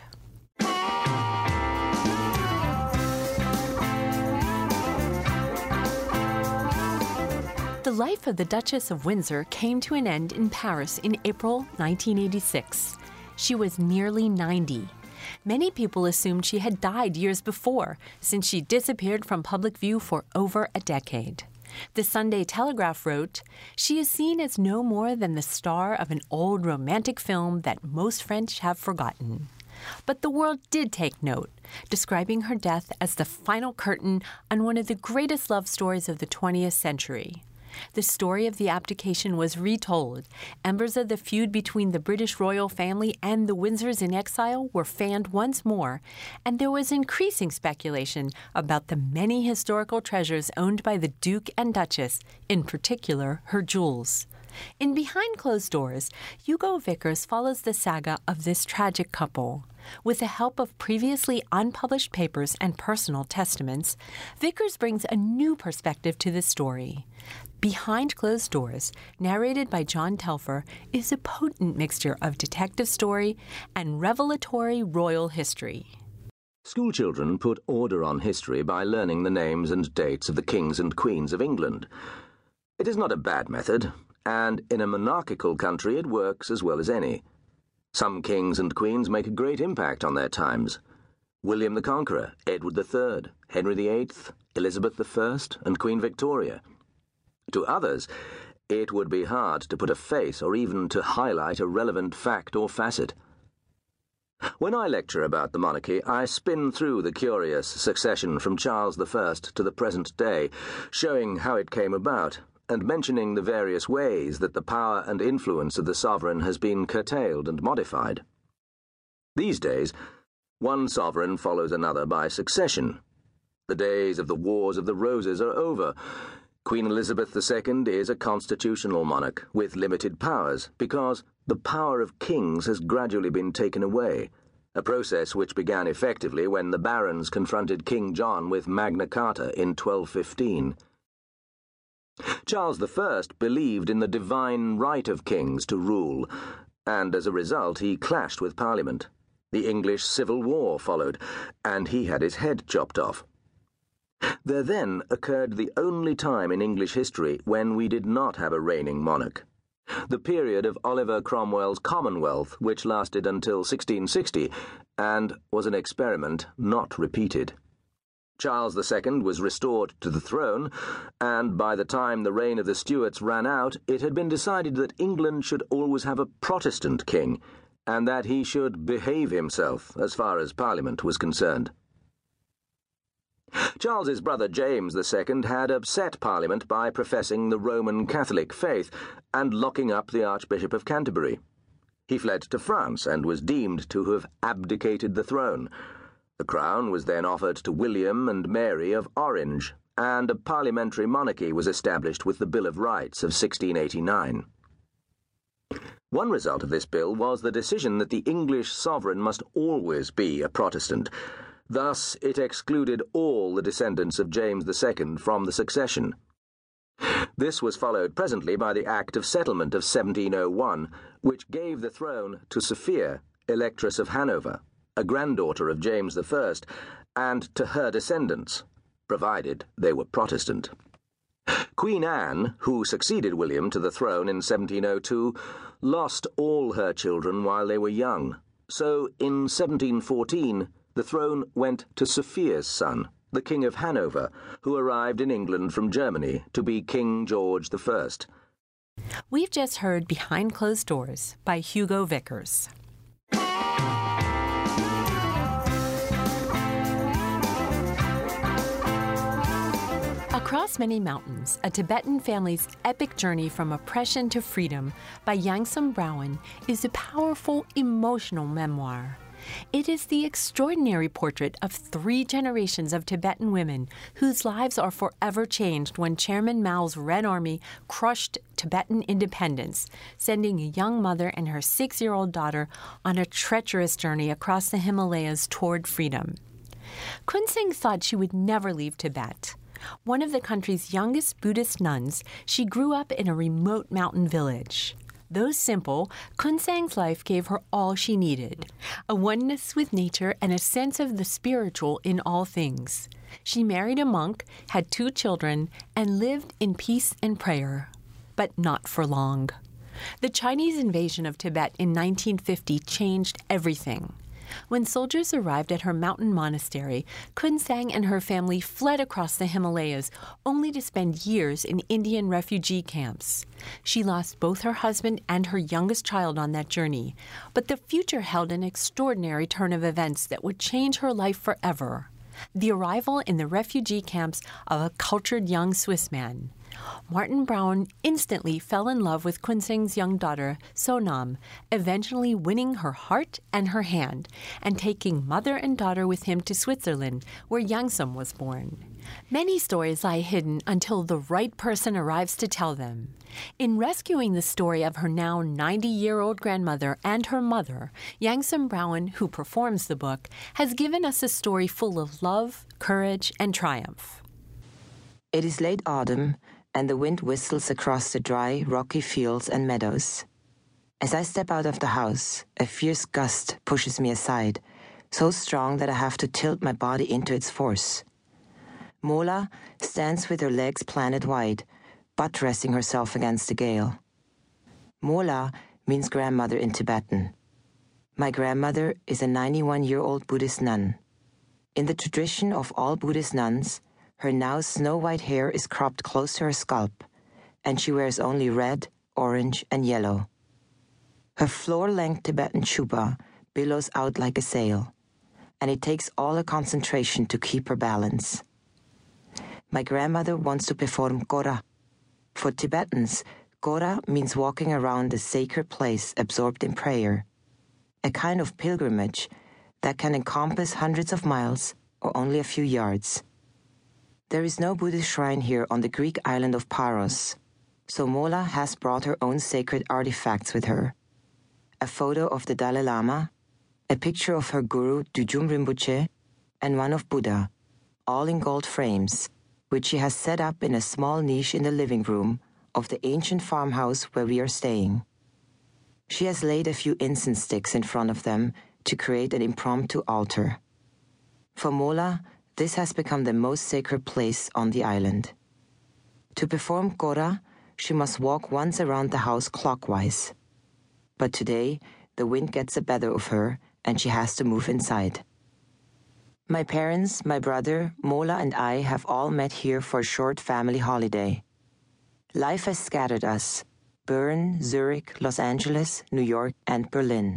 The life of the Duchess of Windsor came to an end in Paris in April 1986. She was nearly 90. Many people assumed she had died years before, since she disappeared from public view for over a decade. The Sunday Telegraph wrote, "She is seen as no more than the star of an old romantic film that most French have forgotten." But the world did take note, describing her death as the final curtain on one of the greatest love stories of the 20th century. The story of the abdication was retold. Embers of the feud between the British royal family and the Windsors in exile were fanned once more, and there was increasing speculation about the many historical treasures owned by the Duke and Duchess, in particular her jewels. In Behind Closed Doors, Hugo Vickers follows the saga of this tragic couple. With the help of previously unpublished papers and personal testaments, Vickers brings a new perspective to the story. Behind Closed Doors, narrated by John Telfer, is a potent mixture of detective story and revelatory royal history. Schoolchildren put order on history by learning the names and dates of the kings and queens of England. It is not a bad method, and in a monarchical country it works as well as any. Some kings and queens make a great impact on their times. William the Conqueror, Edward III, Henry VIII, Elizabeth I, and Queen Victoria. To others, it would be hard to put a face or even to highlight a relevant fact or facet. When I lecture about the monarchy, I spin through the curious succession from Charles I to the present day, showing how it came about, and mentioning the various ways that the power and influence of the sovereign has been curtailed and modified. These days, one sovereign follows another by succession. The days of the Wars of the Roses are over. Queen Elizabeth II is a constitutional monarch with limited powers because the power of kings has gradually been taken away, a process which began effectively when the barons confronted King John with Magna Carta in 1215. Charles I believed in the divine right of kings to rule, and as a result he clashed with Parliament. The English Civil War followed, and he had his head chopped off. There then occurred the only time in English history when we did not have a reigning monarch. The period of Oliver Cromwell's Commonwealth, which lasted until 1660, and was an experiment not repeated. Charles II was restored to the throne, and by the time the reign of the Stuarts ran out, it had been decided that England should always have a Protestant king, and that he should behave himself as far as Parliament was concerned. Charles's brother James II had upset Parliament by professing the Roman Catholic faith and locking up the Archbishop of Canterbury. He fled to France and was deemed to have abdicated the throne. The crown was then offered to William and Mary of Orange, and a parliamentary monarchy was established with the Bill of Rights of 1689. One result of this bill was the decision that the English sovereign must always be a Protestant. Thus, it excluded all the descendants of James II from the succession. This was followed presently by the Act of Settlement of 1701, which gave the throne to Sophia, Electress of Hanover, a granddaughter of James I, and to her descendants, provided they were Protestant. Queen Anne, who succeeded William to the throne in 1702, lost all her children while they were young, so in 1714 the throne went to Sophia's son, the King of Hanover, who arrived in England from Germany to be King George I. We've just heard Behind Closed Doors by Hugo Vickers. Across Many Mountains, a Tibetan family's epic journey from oppression to freedom by Yangsum Browen is a powerful, emotional memoir. It is the extraordinary portrait of 3 generations of Tibetan women whose lives are forever changed when Chairman Mao's Red Army crushed Tibetan independence, sending a young mother and her 6-year-old daughter on a treacherous journey across the Himalayas toward freedom. Kunseng thought she would never leave Tibet. One of the country's youngest Buddhist nuns, she grew up in a remote mountain village. Though simple, Kunseng's life gave her all she needed, a oneness with nature and a sense of the spiritual in all things. She married a monk, had 2 children, and lived in peace and prayer. But not for long. The Chinese invasion of Tibet in 1950 changed everything. When soldiers arrived at her mountain monastery, Kunseng and her family fled across the Himalayas, only to spend years in Indian refugee camps. She lost both her husband and her youngest child on that journey, but the future held an extraordinary turn of events that would change her life forever. The arrival in the refugee camps of a cultured young Swiss man. Martin Brown instantly fell in love with Kunseng's young daughter, Sonam, eventually winning her heart and her hand, and taking mother and daughter with him to Switzerland, where Yangsum was born. Many stories lie hidden until the right person arrives to tell them. In rescuing the story of her now 90-year-old grandmother and her mother, Yangsum Browen, who performs the book, has given us a story full of love, courage, and triumph. It is late autumn, and the wind whistles across the dry, rocky fields and meadows. As I step out of the house, a fierce gust pushes me aside, so strong that I have to tilt my body into its force. Mola stands with her legs planted wide, butt-resting herself against the gale. Mola means grandmother in Tibetan. My grandmother is a 91-year-old Buddhist nun. In the tradition of all Buddhist nuns, her now snow-white hair is cropped close to her scalp, and she wears only red, orange, and yellow. Her floor-length Tibetan chupa billows out like a sail, and it takes all her concentration to keep her balance. My grandmother wants to perform Gora. For Tibetans, Gora means walking around a sacred place absorbed in prayer, a kind of pilgrimage that can encompass hundreds of miles or only a few yards. There is no Buddhist shrine here on the Greek island of Paros, so Mola has brought her own sacred artifacts with her. A photo of the Dalai Lama, a picture of her guru Dujum Rinpoche, and one of Buddha, all in gold frames, which she has set up in a small niche in the living room of the ancient farmhouse where we are staying. She has laid a few incense sticks in front of them to create an impromptu altar. For Mola, this has become the most sacred place on the island. To perform Gora, she must walk once around the house clockwise. But today, the wind gets the better of her, and she has to move inside. My parents, my brother, Mola, and I have all met here for a short family holiday. Life has scattered us: Bern, Zurich, Los Angeles, New York, and Berlin.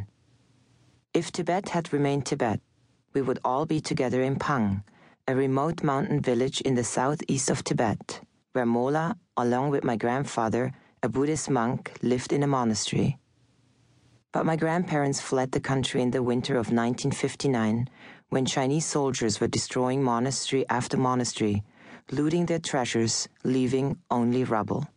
If Tibet had remained Tibet, we would all be together in Pang, a remote mountain village in the southeast of Tibet, where Mola, along with my grandfather, a Buddhist monk, lived in a monastery. But my grandparents fled the country in the winter of 1959, when Chinese soldiers were destroying monastery after monastery, looting their treasures, leaving only rubble.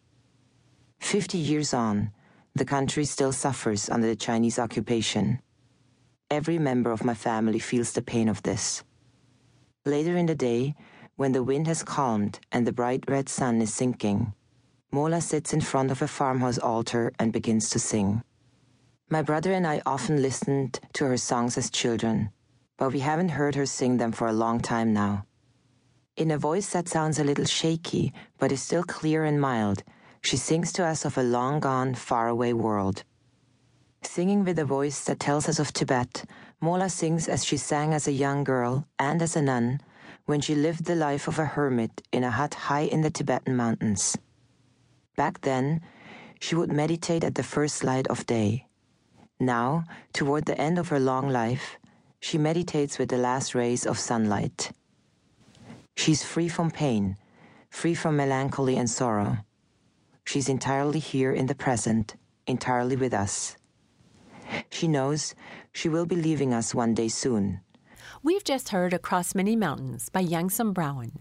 50 years on, the country still suffers under the Chinese occupation. Every member of my family feels the pain of this. Later in the day, when the wind has calmed and the bright red sun is sinking, Mola sits in front of a farmhouse altar and begins to sing. My brother and I often listened to her songs as children, but we haven't heard her sing them for a long time now. In a voice that sounds a little shaky, but is still clear and mild, she sings to us of a long-gone, faraway world. Singing with a voice that tells us of Tibet, Mola sings as she sang as a young girl and as a nun when she lived the life of a hermit in a hut high in the Tibetan mountains. Back then, she would meditate at the first light of day. Now, toward the end of her long life, she meditates with the last rays of sunlight. She's free from pain, free from melancholy and sorrow. She's entirely here in the present, entirely with us. She knows she will be leaving us one day soon. We've just heard Across Many Mountains by Youngsum Browen.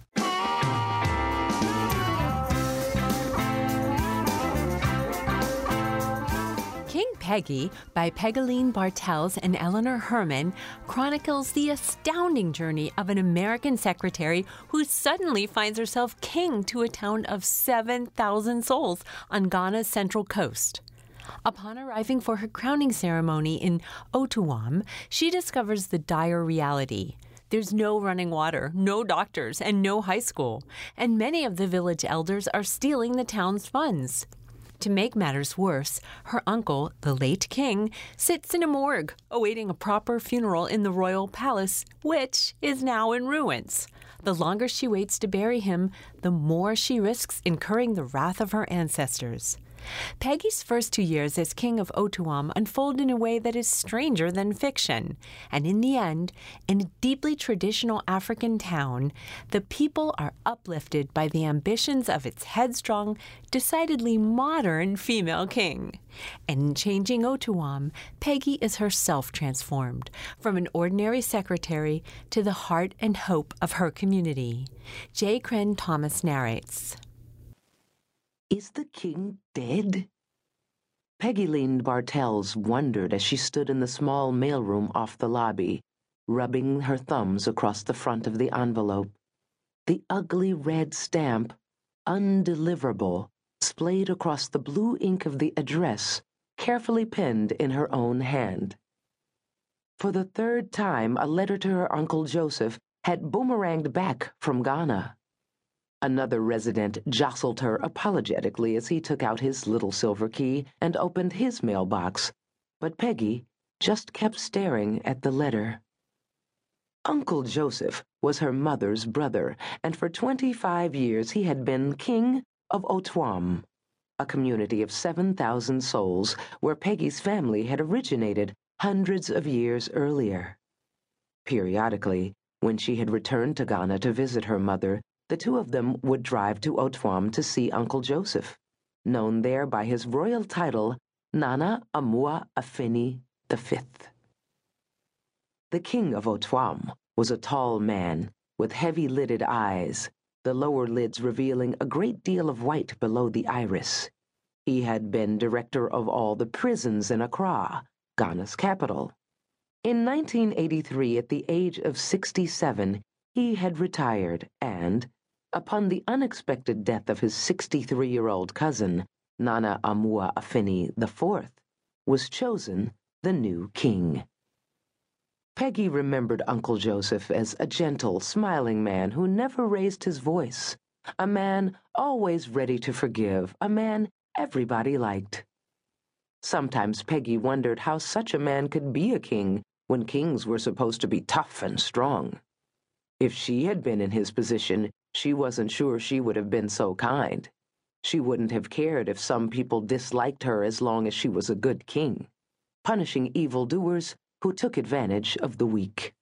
King Peggy by Pegaline Bartels and Eleanor Herman chronicles the astounding journey of an American secretary who suddenly finds herself king to a town of 7,000 souls on Ghana's central coast. Upon arriving for her crowning ceremony in Otuam, she discovers the dire reality. There's no running water, no doctors, and no high school, and many of the village elders are stealing the town's funds. To make matters worse, her uncle, the late king, sits in a morgue, awaiting a proper funeral in the royal palace, which is now in ruins. The longer she waits to bury him, the more she risks incurring the wrath of her ancestors. Peggy's first 2 years as king of Otuam unfold in a way that is stranger than fiction. And in the end, in a deeply traditional African town, the people are uplifted by the ambitions of its headstrong, decidedly modern female king. And in changing Otuam, Peggy is herself transformed, from an ordinary secretary to the heart and hope of her community. J. Crenn Thomas narrates. Is the king dead? Pegaline Bartels wondered as she stood in the small mailroom off the lobby, rubbing her thumbs across the front of the envelope. The ugly red stamp, undeliverable, splayed across the blue ink of the address, carefully penned in her own hand. For the third time, a letter to her Uncle Joseph had boomeranged back from Ghana. Another resident jostled her apologetically as he took out his little silver key and opened his mailbox, but Peggy just kept staring at the letter. Uncle Joseph was her mother's brother, and for 25 years he had been king of Otuam, a community of 7,000 souls where Peggy's family had originated hundreds of years earlier. Periodically, when she had returned to Ghana to visit her mother, the two of them would drive to Otuam to see Uncle Joseph, known there by his royal title, Nana Amua Afeni V. The king of Otuam was a tall man with heavy-lidded eyes, the lower lids revealing a great deal of white below the iris. He had been director of all the prisons in Accra, Ghana's capital. In 1983, at the age of 67, he had retired and, upon the unexpected death of his 63-year-old cousin, Nana Amua Afeni IV, was chosen the new king. Peggy remembered Uncle Joseph as a gentle, smiling man who never raised his voice, a man always ready to forgive, a man everybody liked. Sometimes Peggy wondered how such a man could be a king when kings were supposed to be tough and strong. If she had been in his position, she wasn't sure she would have been so kind. She wouldn't have cared if some people disliked her as long as she was a good king, punishing evildoers who took advantage of the weak.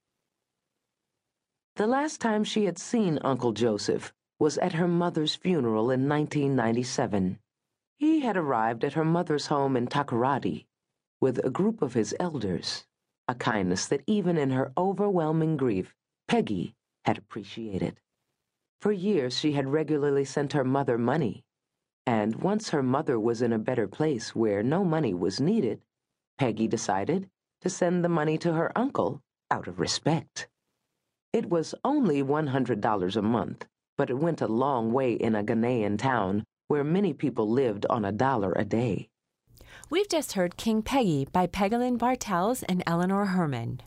The last time she had seen Uncle Joseph was at her mother's funeral in 1997. He had arrived at her mother's home in Takoradi with a group of his elders, a kindness that even in her overwhelming grief, Peggy had appreciated. For years she had regularly sent her mother money, and once her mother was in a better place where no money was needed, Peggy decided to send the money to her uncle out of respect. It was only $100 a month, but it went a long way in a Ghanaian town where many people lived on $1 a day. We've just heard King Peggy by Pegaline Bartels and Eleanor Herman.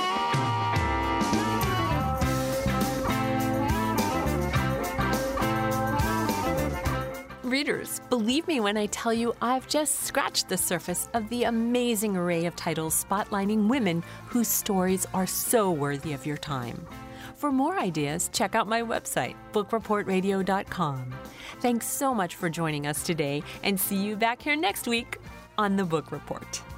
Readers, believe me when I tell you I've just scratched the surface of the amazing array of titles spotlighting women whose stories are so worthy of your time. For more ideas, check out my website, bookreportradio.com. Thanks so much for joining us today, and see you back here next week on The Book Report.